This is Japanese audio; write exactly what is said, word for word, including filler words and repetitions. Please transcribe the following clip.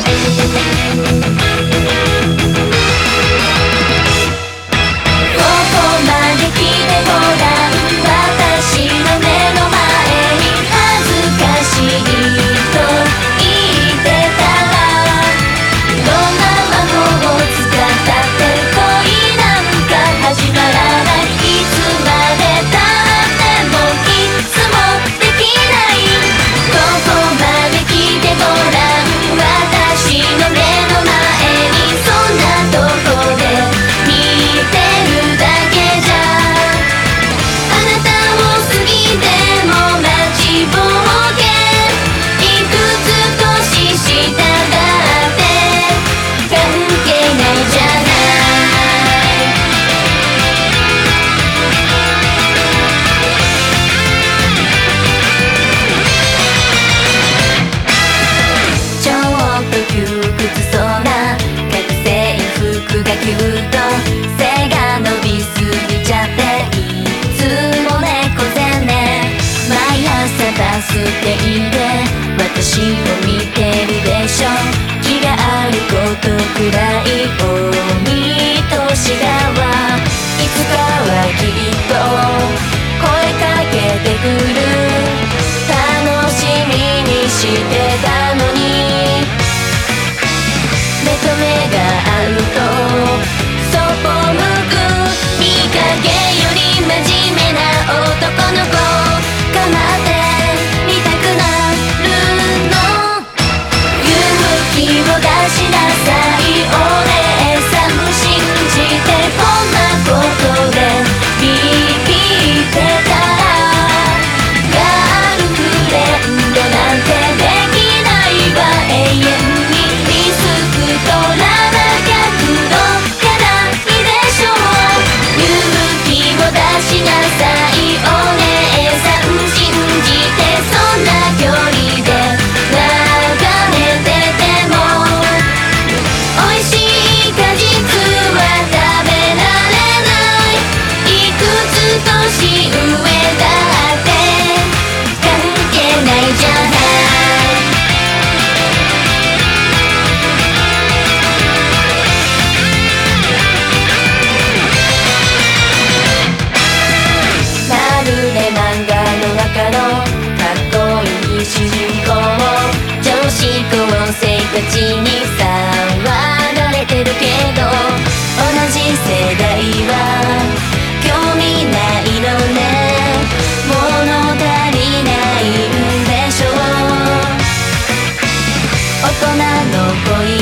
私を見てるでしょ。気があることくらいお見通しだわ。いつかはきっと声かけてくる。楽しみにしてたのに目と目が合うとそっぽ向く。見かけより真面目な男の子かなって気を出しなさいお姉さん。信じてこんなことでビビってたらガールフレンドなんてできないわ。永遠にリスク取らなきゃ苦労がないでしょう。勇気を出しなさいお姉さん。信じてそんな距離で生活に騒がれてるけど同じ世代は興味ないのね。物足りないんでしょう。大人の恋